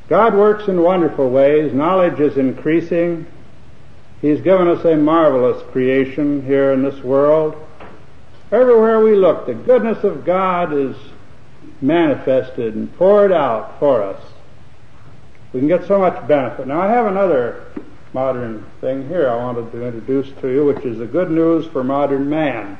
God works in wonderful ways. Knowledge is increasing. He's given us a marvelous creation here in this world. Everywhere we look, the goodness of God is manifested and poured out for us. We can get so much benefit. Now, I have another modern thing here I wanted to introduce to you, which is the good news for modern man,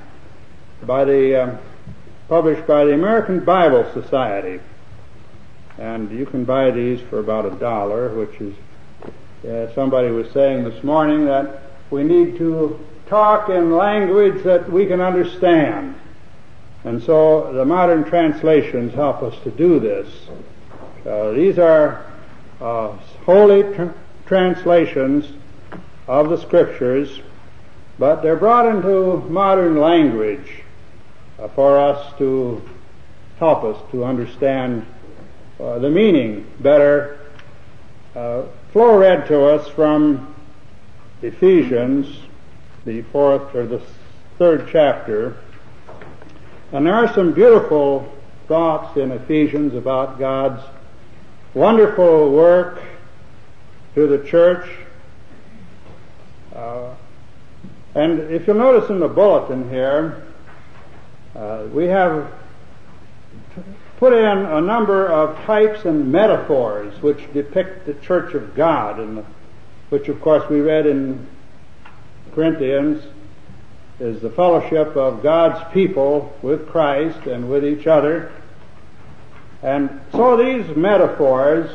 published by the American Bible Society. And you can buy these for about $1, which is, somebody was saying this morning that we need to talk in language that we can understand. And so the modern translations help us to do this. These are holy translations of the Scriptures, but they're brought into modern language for us to help us to understand the meaning better. Flo read to us from Ephesians, the 4th or the 3rd chapter, and there are some beautiful thoughts in Ephesians about God's wonderful work to the church. And if you'll notice in the bulletin here, we have put in a number of types and metaphors which depict the church of God, and which of course we read in Corinthians is the fellowship of God's people with Christ and with each other. And so these metaphors,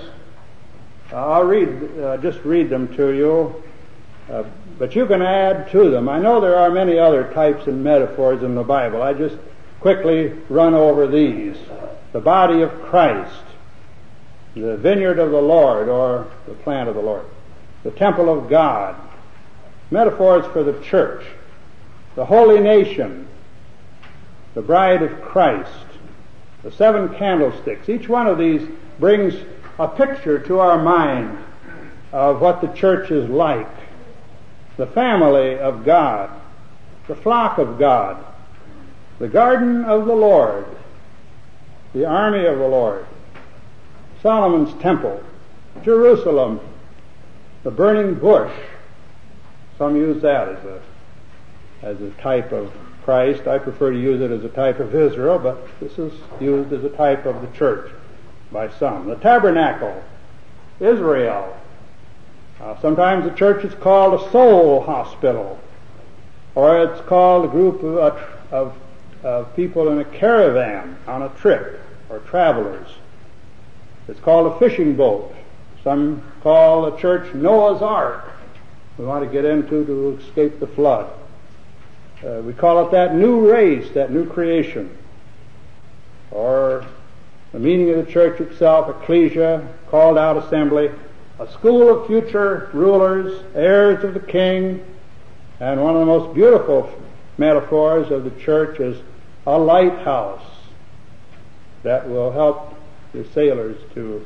I'll just read them to you, but you can add to them. I know there are many other types and metaphors in the Bible. I just quickly run over these. The body of Christ, the vineyard of the Lord, or the plant of the Lord, the temple of God, metaphors for the church, the holy nation, the bride of Christ, the 7 candlesticks. Each one of these brings a picture to our mind of what the church is like. The family of God, the flock of God, the garden of the Lord, the army of the Lord, Solomon's temple, Jerusalem, the burning bush. Some use that as a type of Christ. I prefer to use it as a type of Israel, but this is used as a type of the church by some. The tabernacle, Israel. Sometimes the church is called a soul hospital, or it's called a group of people in a caravan on a trip, or travelers. It's called a fishing boat. Some call the church Noah's Ark. We want to get into to escape the flood. We call it that new race, that new creation. Or the meaning of the church itself, ecclesia, called out assembly, a school of future rulers, heirs of the king, and one of the most beautiful metaphors of the church is a lighthouse that will help the sailors to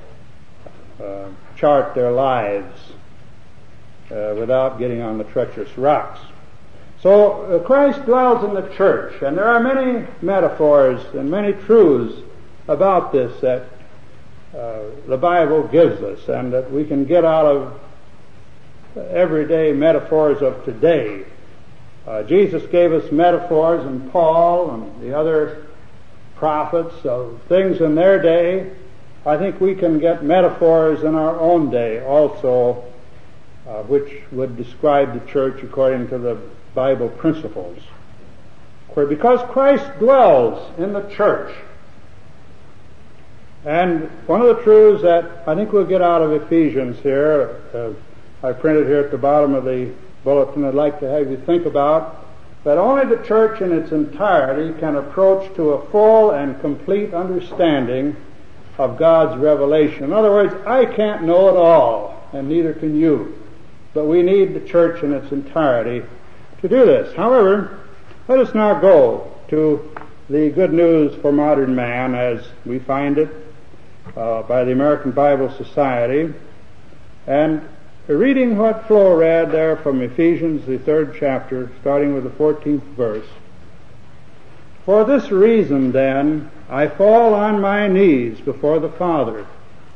chart their lives without getting on the treacherous rocks. So Christ dwells in the church, and there are many metaphors and many truths about this that the Bible gives us, and that we can get out of everyday metaphors of today. Jesus gave us metaphors, and Paul and the other prophets of things in their day. I think we can get metaphors in our own day also, which would describe the church according to the Bible principles. Because Christ dwells in the church. And one of the truths that I think we'll get out of Ephesians here, I printed here at the bottom of the bulletin, I'd like to have you think about, that only the church in its entirety can approach to a full and complete understanding of God's revelation. In other words, I can't know it all, and neither can you. But we need the church in its entirety to do this. However, let us now go to the good news for modern man as we find it by the American Bible Society, and reading what Flo read there from Ephesians, the 3rd chapter, starting with the 14th verse. For this reason, then, I fall on my knees before the Father,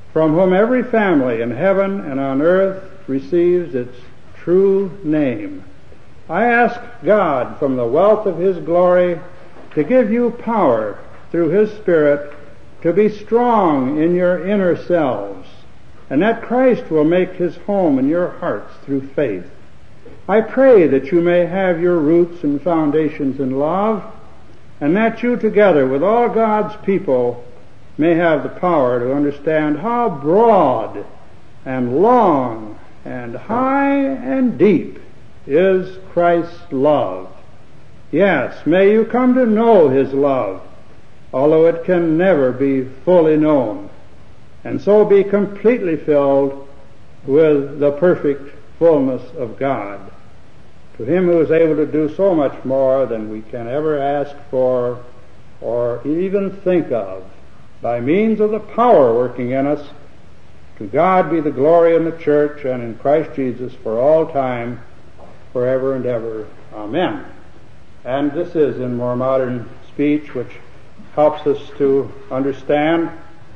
from whom every family in heaven and on earth receives its true name. I ask God from the wealth of His glory to give you power through His Spirit to be strong in your inner selves, and that Christ will make His home in your hearts through faith. I pray that you may have your roots and foundations in love, and that you together with all God's people may have the power to understand how broad and long and high and deep is Christ's love. Yes, may you come to know His love, although it can never be fully known, and so be completely filled with the perfect fullness of God. To Him who is able to do so much more than we can ever ask for or even think of, by means of the power working in us, to God be the glory in the church and in Christ Jesus for all time, forever and ever. Amen. And this is in more modern speech, which helps us to understand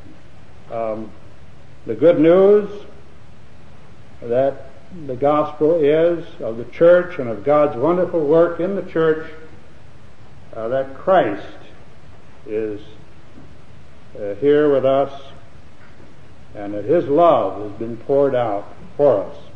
the good news that the gospel is of the church and of God's wonderful work in the church, that Christ is here with us and that His love has been poured out for us.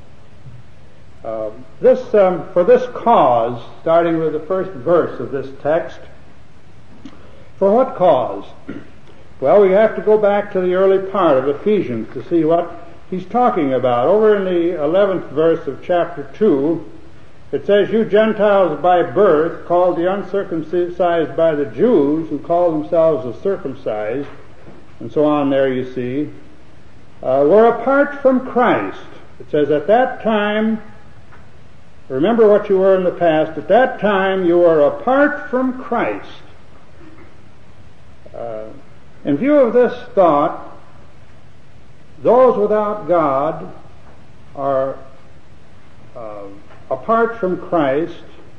For this cause, starting with the first verse of this text, for what cause? Well, we have to go back to the early part of Ephesians to see what he's talking about. Over in the 11th verse of chapter 2, it says, you Gentiles by birth, called the uncircumcised by the Jews, who call themselves the circumcised, and so on there you see, were apart from Christ. It says at that time, remember what you were in the past, at that time you were apart from Christ. In view of this thought, those without God are apart from Christ,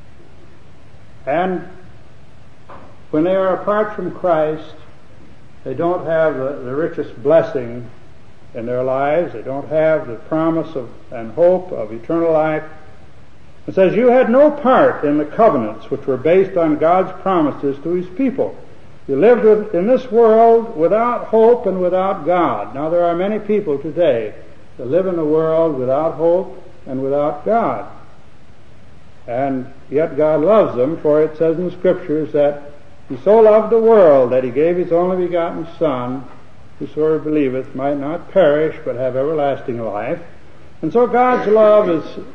and when they are apart from Christ, they don't have the richest blessing in their lives. They don't have the promise of and hope of eternal life. It says, you had no part in the covenants which were based on God's promises to His people. You lived in this world without hope and without God. Now there are many people today that live in the world without hope and without God. And yet God loves them, for it says in the Scriptures that He so loved the world that He gave His only begotten Son, whosoever believeth might not perish but have everlasting life. And so God's love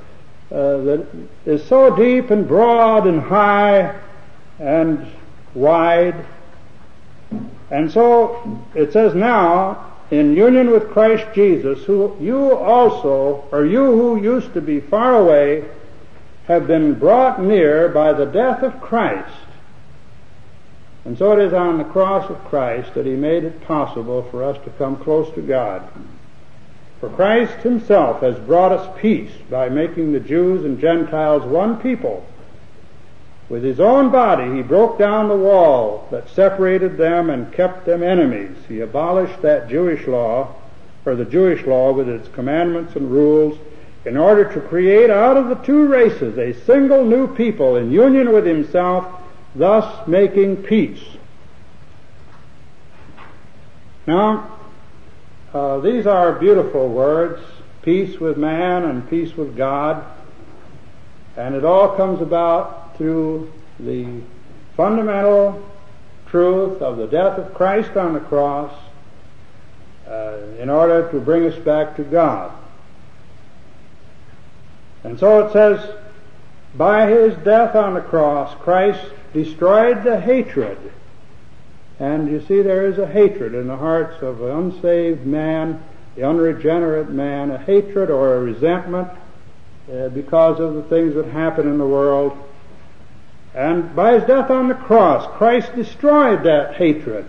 is so deep and broad and high and wide. And so it says now, in union with Christ Jesus, who you also, or you who used to be far away, have been brought near by the death of Christ. And so it is on the cross of Christ that He made it possible for us to come close to God. For Christ Himself has brought us peace by making the Jews and Gentiles one people. With His own body He broke down the wall that separated them and kept them enemies. He abolished that Jewish law, or the Jewish law with its commandments and rules, in order to create out of the two races a single new people in union with Himself, thus making peace. Now, these are beautiful words, peace with man and peace with God, and it all comes about through the fundamental truth of the death of Christ on the cross in order to bring us back to God. And so it says, by His death on the cross, Christ destroyed the hatred. And you see, there is a hatred in the hearts of the unsaved man, the unregenerate man, a hatred or a resentment because of the things that happen in the world. And by His death on the cross, Christ destroyed that hatred.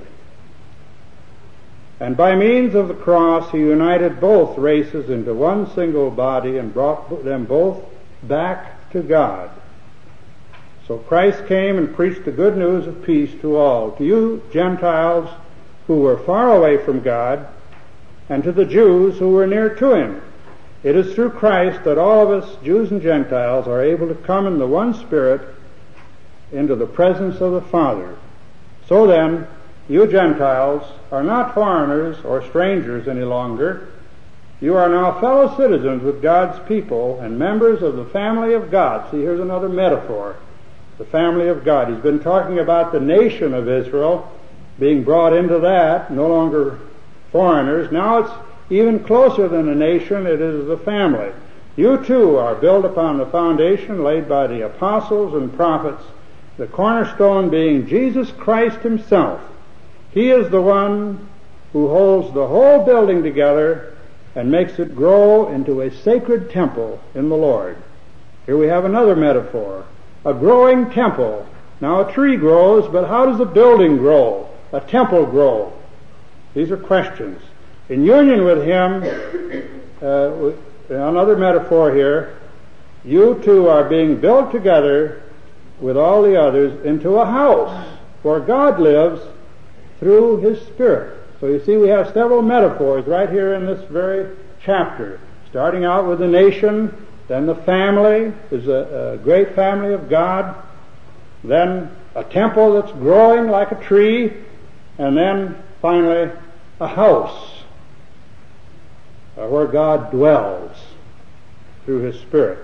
And by means of the cross, He united both races into one single body and brought them both back to God. So Christ came and preached the good news of peace to all. To you Gentiles who were far away from God, and to the Jews who were near to him. It is through Christ that all of us, Jews and Gentiles, are able to come in the one Spirit into the presence of the Father. So then, you Gentiles are not foreigners or strangers any longer. You are now fellow citizens with God's people and members of the family of God. See, here's another metaphor. The family of God. He's been talking about the nation of Israel being brought into that, no longer foreigners. Now it's even closer than a nation. It is the family. You too are built upon the foundation laid by the apostles and prophets, the cornerstone being Jesus Christ himself. He is the one who holds the whole building together and makes it grow into a sacred temple in the Lord. Here we have another metaphor. A growing temple. Now a tree grows, but how does a building grow? A temple grow? These are questions. In union with him, another metaphor here, you two are being built together with all the others into a house where God lives through his Spirit. So you see we have several metaphors right here in this very chapter. Starting out with the nation, then the family is a great family of God, then a temple that's growing like a tree, and then finally a house where God dwells through his Spirit.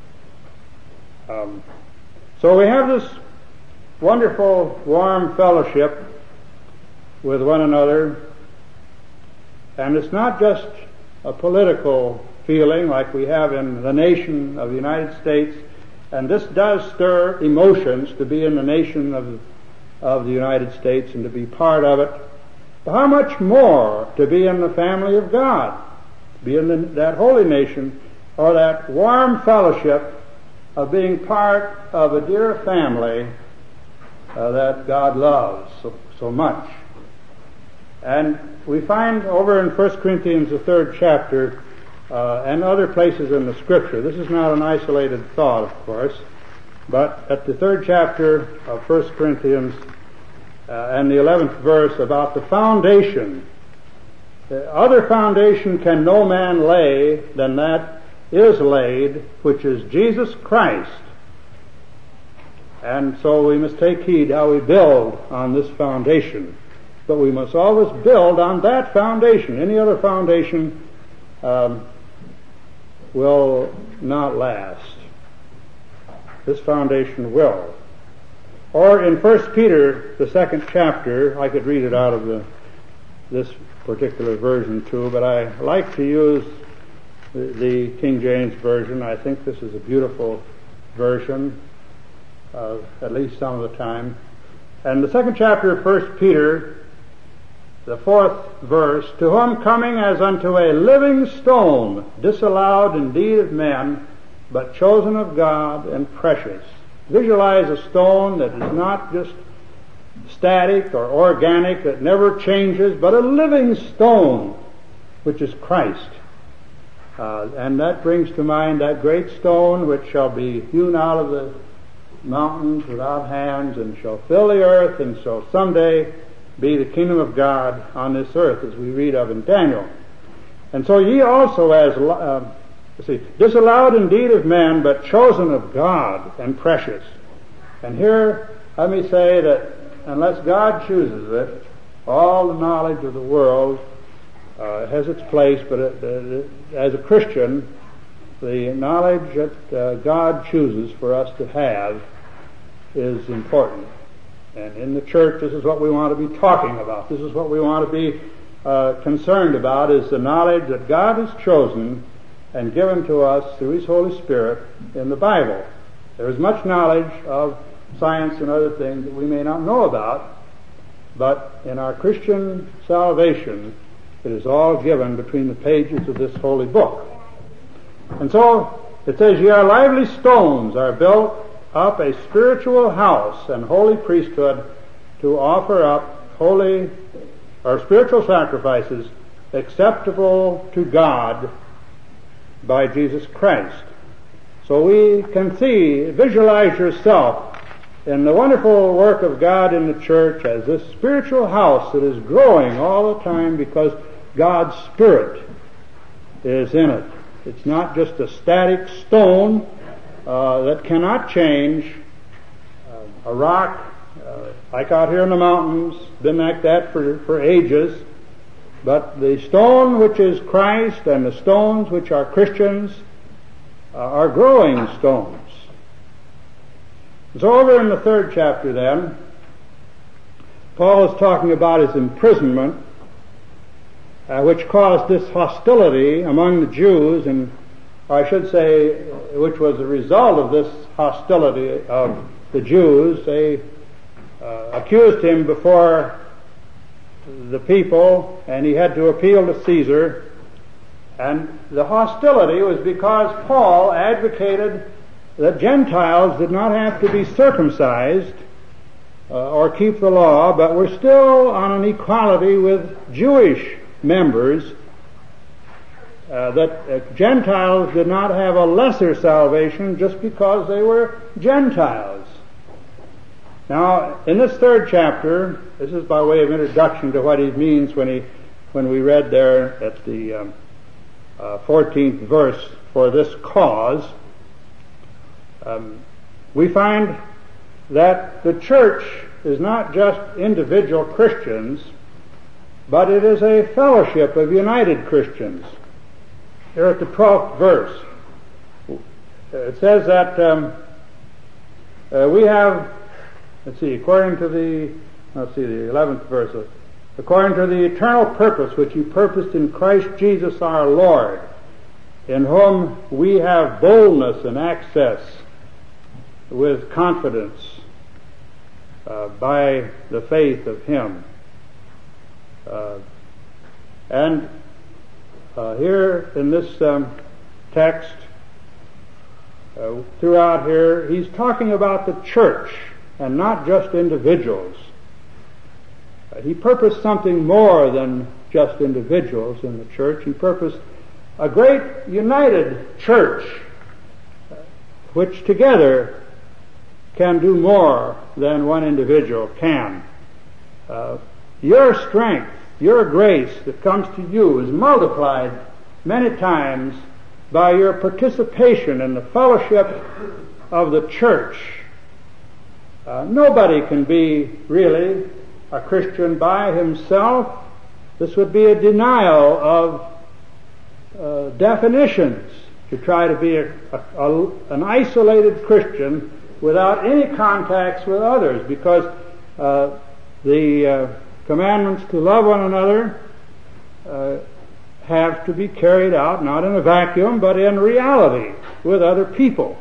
So we have this wonderful, warm fellowship with one another, and it's not just a political feeling like we have in the nation of the United States, and this does stir emotions to be in the nation of the United States and to be part of it. But how much more to be in the family of God, to be in that holy nation, or that warm fellowship of being part of a dear family that God loves so much. And we find over in 1 Corinthians, the 3rd chapter, and other places in the Scripture, this is not an isolated thought, of course, but at the 3rd chapter of 1 Corinthians and the 11th verse about the foundation. Other foundation can no man lay than that is laid, which is Jesus Christ. And so we must take heed how we build on this foundation. But we must always build on that foundation. Any other foundation will not last. This foundation will. Or in 1 Peter, the 2nd chapter, I could read it out of this particular version too, but I like to use the King James Version. I think this is a beautiful version, at least some of the time. And the 2nd chapter of 1 Peter, the 4th verse, to whom coming as unto a living stone, disallowed indeed of men, but chosen of God and precious. Visualize a stone that is not just static or organic, that never changes, but a living stone, which is Christ. And that brings to mind that great stone which shall be hewn out of the mountains without hands and shall fill the earth and shall someday be the kingdom of God on this earth, as we read of in Daniel. And so ye also as disallowed indeed of men, but chosen of God and precious. And here let me say that unless God chooses it, all the knowledge of the world has its place, but as a Christian, the knowledge that God chooses for us to have is important. And in the church, this is what we want to be talking about. This is what we want to be concerned about, is the knowledge that God has chosen and given to us through His Holy Spirit in the Bible. There is much knowledge of science and other things that we may not know about, but in our Christian salvation, it is all given between the pages of this holy book. And so it says, ye are lively stones, are built up a spiritual house and holy priesthood to offer up holy or spiritual sacrifices acceptable to God by Jesus Christ. So we can see, visualize yourself in the wonderful work of God in the church as this spiritual house that is growing all the time, because God's Spirit is in it. It's not just a static stone that cannot change. A rock, like out here in the mountains, been like that for ages. But the stone which is Christ and the stones which are Christians are growing stones. So over in the 3rd chapter then, Paul is talking about his imprisonment, which caused this hostility among the Jews, and I should say, which was the result of this hostility of the Jews. They accused him before the people, and he had to appeal to Caesar. And the hostility was because Paul advocated that Gentiles did not have to be circumcised or keep the law, but were still on an equality with Jewish members, that Gentiles did not have a lesser salvation just because they were Gentiles. Now, in this 3rd chapter, this is by way of introduction to what he means when we read there at the 14th verse, for this cause, we find that the church is not just individual Christians, but it is a fellowship of united Christians. Here at the 12th verse, it says that we have, according to the 11th verse, according to the eternal purpose which he purposed in Christ Jesus our Lord, in whom we have boldness and access with confidence by the faith of him. And here in this text, throughout here, he's talking about the church and not just individuals. He purposed something more than just individuals in the church. He purposed a great united church which together can do more than one individual can. Your strength, your grace that comes to you is multiplied many times by your participation in the fellowship of the church. Nobody can be really a Christian by himself. This would be a denial of definitions to try to be an isolated Christian without any contacts with others, because the commandments to love one another have to be carried out not in a vacuum but in reality with other people.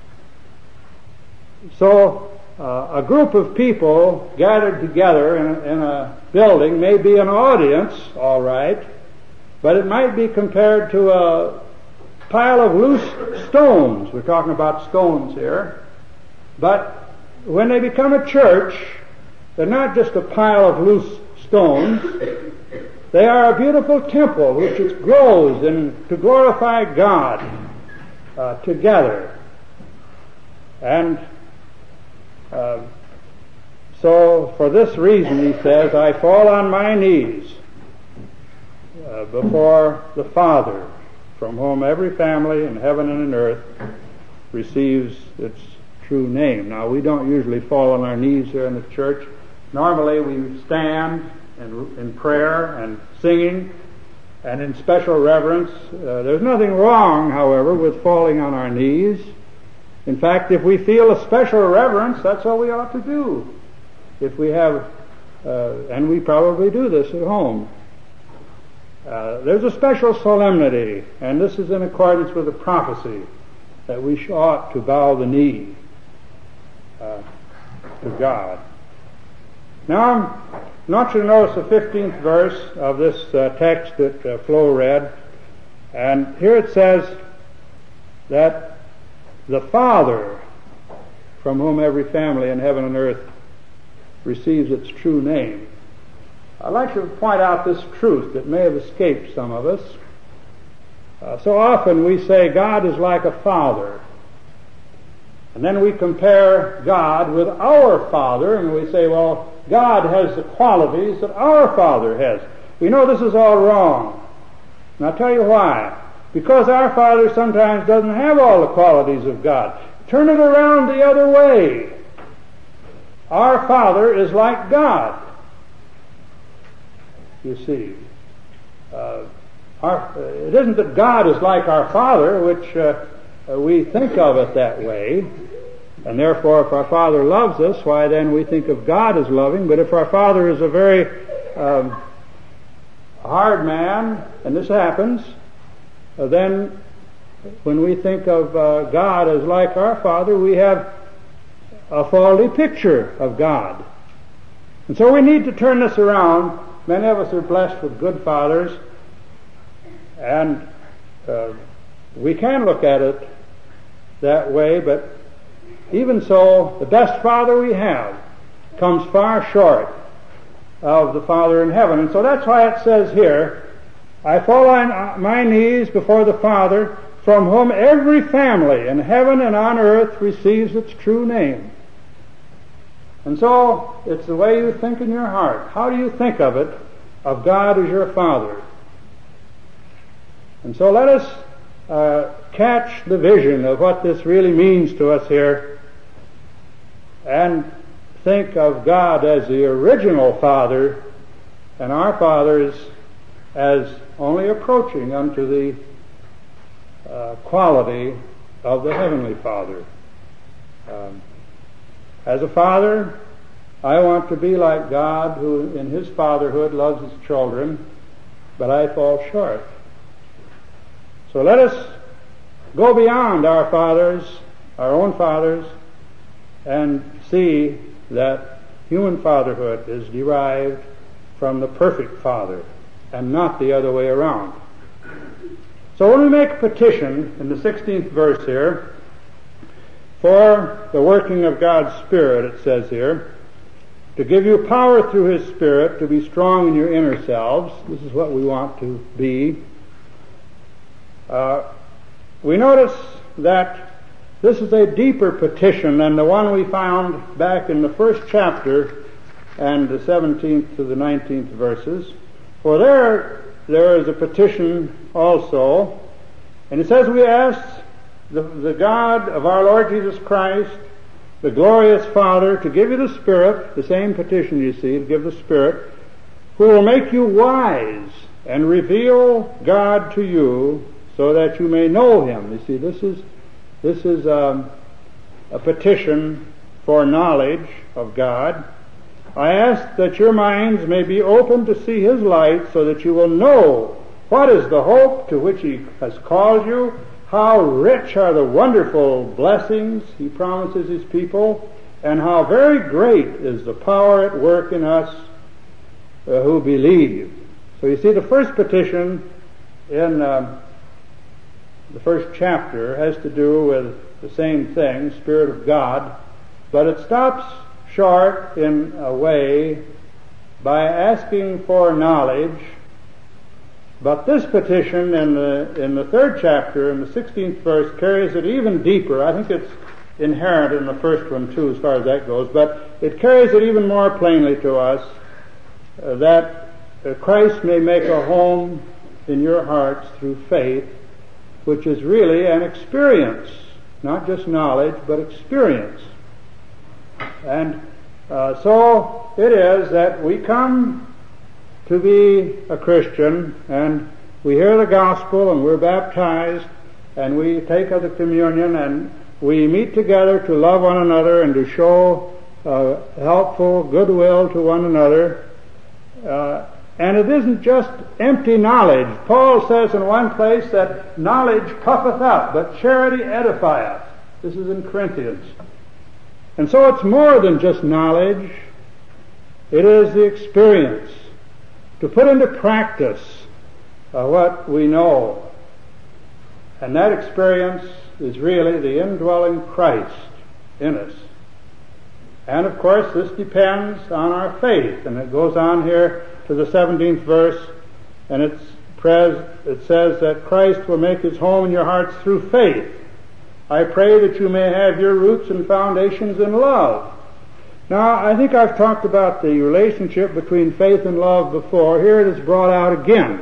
So a group of people gathered together in a building may be an audience, all right, but it might be compared to a pile of loose stones. We're talking about stones here. But when they become a church, they're not just a pile of loose stones. They are a beautiful temple which it grows to glorify God together. And so for this reason, he says, I fall on my knees before the Father, from whom every family in heaven and in earth receives its true name. Now, we don't usually fall on our knees here in the church. Normally we stand in prayer and singing and in special reverence. There's nothing wrong, however, with falling on our knees. In fact, if we feel a special reverence, that's what we ought to do. If we have, and we probably do this at home, there's a special solemnity, and this is in accordance with the prophecy that we ought to bow the knee to God. Now, I want you to notice the 15th verse of this text that Flo read, and here it says that the Father, from whom every family in heaven and earth receives its true name. I'd like to point out this truth that may have escaped some of us. So often we say God is like a father, and then we compare God with our Father, and we say, well, God has the qualities that our Father has. we know this is all wrong. And I'll tell you why. Because our Father sometimes doesn't have all the qualities of God. Turn it around the other way. Our Father is like God. You see. It isn't that God is like our Father, which we think of it that way. And therefore, if our Father loves us, why then we think of God as loving. But if our Father is a very hard man, and this happens, then when we think of God as like our Father, we have a faulty picture of God. And so we need to turn this around. Many of us are blessed with good fathers, and we can look at it that way, but even so, the best Father we have comes far short of the Father in heaven. And so that's why it says here, I fall on my knees before the Father, from whom every family in heaven and on earth receives its true name. And so, it's the way you think in your heart. How do you think of it, of God as your Father? And so let us catch the vision of what this really means to us here, and think of God as the original Father, and our fathers as only approaching unto the quality of the Heavenly Father. As a father, I want to be like God, who in His fatherhood loves His children, but I fall short. So let us go beyond our fathers, our own fathers, and see that human fatherhood is derived from the perfect Father, and not the other way around. So when we make a petition in the 16th verse here, for the working of God's Spirit, it says here, to give you power through His Spirit to be strong in your inner selves. This is what we want to be. We notice that this is a deeper petition than the one we found back in the first chapter and the 17th to the 19th verses. For there is a petition also, and it says, we ask the God of our Lord Jesus Christ, the glorious Father, to give you the Spirit, the same petition you see, to give the Spirit, who will make you wise and reveal God to you so that you may know Him. You see, this is a petition for knowledge of God. I ask that your minds may be open to see His light so that you will know what is the hope to which He has called you, how rich are the wonderful blessings He promises His people, and how very great is the power at work in us who believe. So you see, the first petition in the first chapter has to do with the same thing, Spirit of God, but it stops short in a way by asking for knowledge. But this petition in the third chapter, in the 16th verse, carries it even deeper. I think it's inherent in the first one too, as far as that goes, but it carries it even more plainly to us that Christ may make a home in your hearts through faith, which is really an experience, not just knowledge, but experience. And so it is that we come to be a Christian, and we hear the gospel, and we're baptized, and we take of the communion, and we meet together to love one another and to show helpful goodwill to one another. And it isn't just empty knowledge. Paul says in one place that knowledge puffeth up, but charity edifieth. This is in Corinthians. And so it's more than just knowledge. It is the experience, to put into practice what we know. And that experience is really the indwelling Christ in us. And of course, this depends on our faith. And it goes on here to the 17th verse, and it says that Christ will make His home in your hearts through faith. I pray that you may have your roots and foundations in love, Now, I think I've talked about the relationship between faith and love before. Here it is brought out again.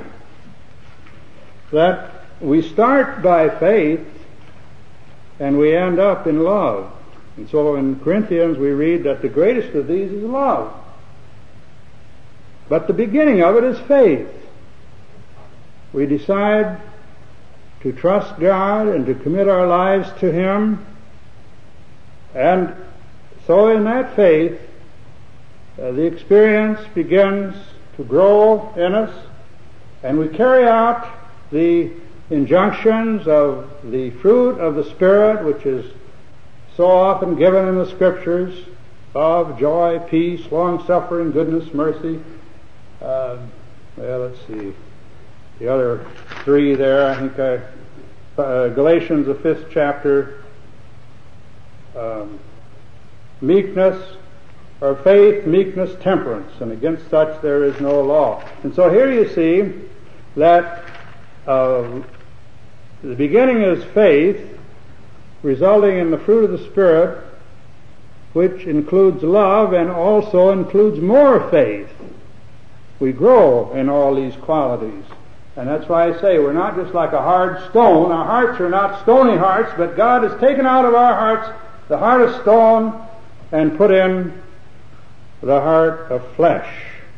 That we start by faith and we end up in love. And so in Corinthians we read that the greatest of these is love. But the beginning of it is faith. We decide to trust God and to commit our lives to Him. And so in that faith, the experience begins to grow in us, and we carry out the injunctions of the fruit of the Spirit, which is so often given in the Scriptures: love, joy, peace, long-suffering, goodness, mercy. Let's see. The other three there, I think Galatians, the 5th chapter, meekness, or faith, meekness, temperance, and against such there is no law. And so here you see that the beginning is faith, resulting in the fruit of the Spirit, which includes love and also includes more faith. We grow in all these qualities. And that's why I say we're not just like a hard stone. Our hearts are not stony hearts, but God has taken out of our hearts the heart of stone and put in the heart of flesh.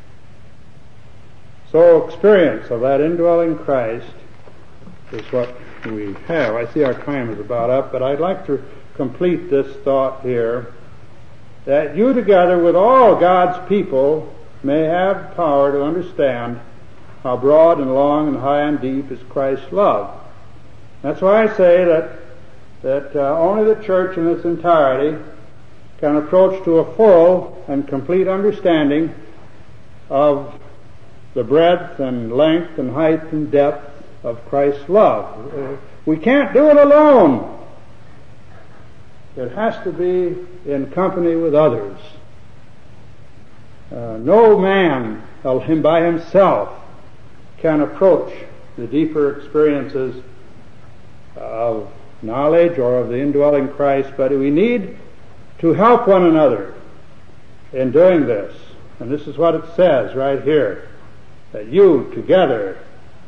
So experience of that indwelling Christ is what we have. I see our time is about up, but I'd like to complete this thought here, that you together with all God's people may have power to understand how broad and long and high and deep is Christ's love. That's why I say that only the church in its entirety can approach to a full and complete understanding of the breadth and length and height and depth of Christ's love. We can't do it alone. It has to be in company with others. No man by himself can approach the deeper experiences of knowledge or of the indwelling Christ, but we need to help one another in doing this. And this is what it says right here, that you together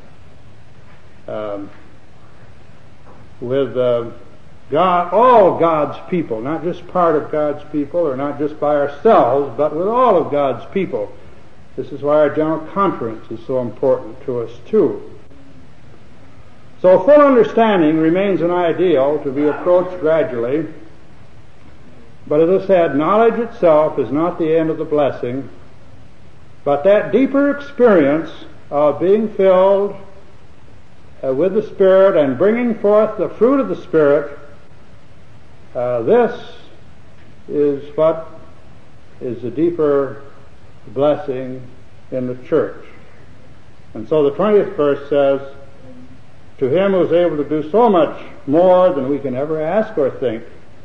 with God, all God's people, not just part of God's people or not just by ourselves, but with all of God's people. This is why our general conference is so important to us too. So full understanding remains an ideal to be approached gradually. But as I said, knowledge itself is not the end of the blessing, but that deeper experience of being filled with the Spirit and bringing forth the fruit of the Spirit, this is what is the deeper blessing in the church. And so the 20th verse says, to Him who is able to do so much more than we can ever ask or think,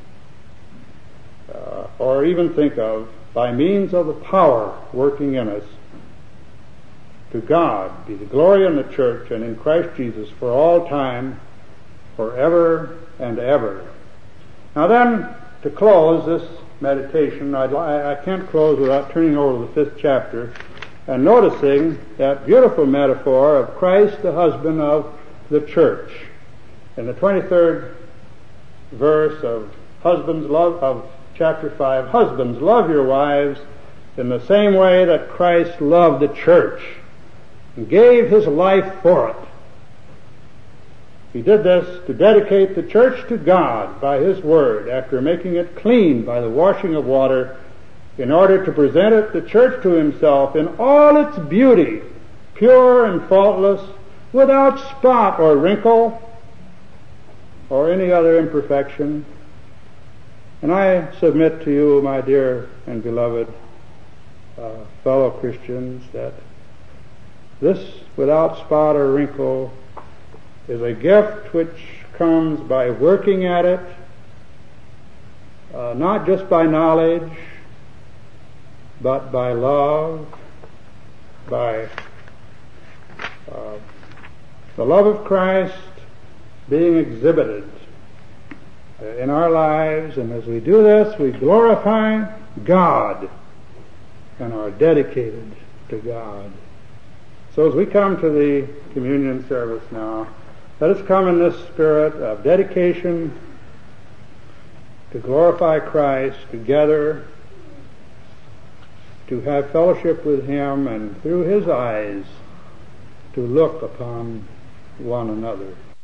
or even think of, by means of the power working in us, to God be the glory in the church and in Christ Jesus for all time, forever and ever. Now then, to close this meditation, I can't close without turning over to the 5th chapter and noticing that beautiful metaphor of Christ, the husband of the church. In the 23rd verse of chapter 5, husbands, love your wives in the same way that Christ loved the church and gave His life for it. He did this to dedicate the church to God by His Word, after making it clean by the washing of water, in order to present it, the church, to Himself in all its beauty, pure and faultless, without spot or wrinkle or any other imperfection. And I submit to you, my dear and beloved fellow Christians, that this without spot or wrinkle is a gift which comes by working at it, not just by knowledge, but by love, by the love of Christ being exhibited in our lives. And as we do this, we glorify God and are dedicated to God. So as we come to the communion service now, let us come in this spirit of dedication to glorify Christ together, to have fellowship with Him, and through His eyes to look upon one another.